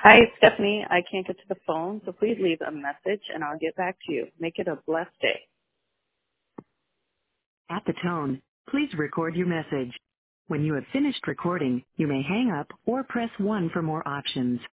Hi, Stephanie. I can't get to the phone, so please leave a message and I'll get back to you. Make it a blessed day. At the tone, please record your message. When you have finished recording, you may hang up or press 1 for more options.